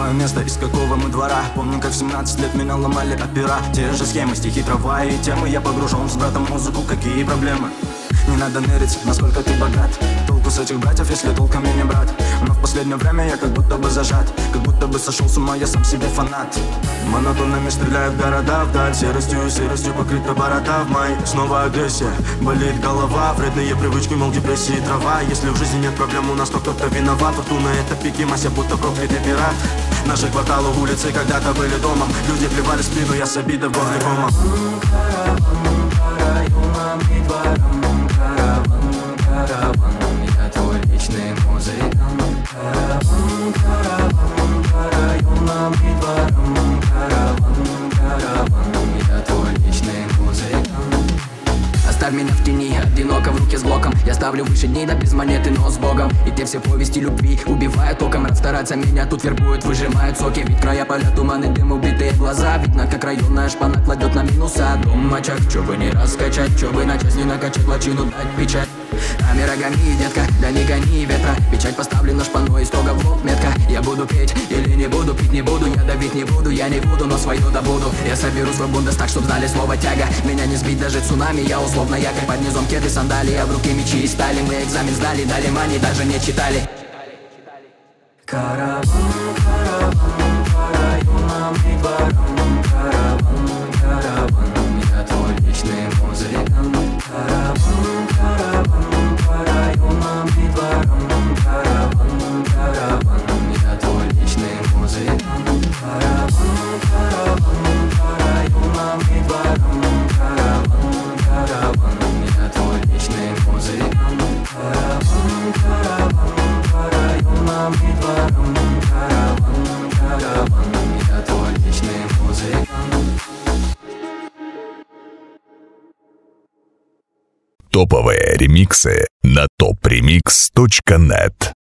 знаю место, из какого мы двора. Помню, как в 17 лет меня ломали опера. Те же схемы, стихи, трава и темы. Я погружен с братом в музыку, какие проблемы? Не надо мерить, насколько ты богат. Толку с этих братьев, если толком я не брат. Но в последнее время я как будто бы зажат. Как будто бы сошел с ума, я сам себе фанат. Монотонными стреляют города вдаль. Серостью покрыта борода в май. Снова агрессия, болит голова. Вредные привычки, мол, депрессии трава. Если в жизни нет проблем, у нас то кто-то виноват. Фортуна это пики, мася будто проклятый пират. Наши кварталы, улицы когда-то были домом. Люди плевали в спину, я с обидой в горле комом. Караван, я твой личный музыкант. Караван, по районам и дворам. Караван, я твой личный музыкант. Оставь меня в тени, одиноко в руке с глоком. Я ставлю выше дней, да без монеты, но с Богом. И те все повести любви убивают током. Расстараться меня тут вербуют, выжимают соки. Вид края поля, туман и дым, убитые глаза. Видно, как районная шпана кладет на минуса. Дом очаг, чё бы не раскачать, чё бы на часть не накачать, лачину дать печать. Рами рогами, детка, да не гони ветра. Печать поставлена шпаной, строго в лоб метка. Я буду петь или не буду, пить не буду. Я давить не буду, я не буду, но свое добуду. Я соберу свой бундестаг, чтоб знали слово тяга. Меня не сбить даже цунами, я условно якорь. Под низом кеды, сандалии, а в руке мечи и стали. Мы экзамен сдали, дали мани, даже не читали. Караван, караван, по районам и дворам. Караван, караван, я твой личный музыкант. Караван, караван, по районам и дворам. Караван, караван, я твой личный музыкант. Караван, караван, по районам и дворам. Караван, караван, я твой личный музыкант. Караван, караван, по районам и дворам. Караван, караван, я твой личный музыкант. Топовые ремиксы на topremix.net.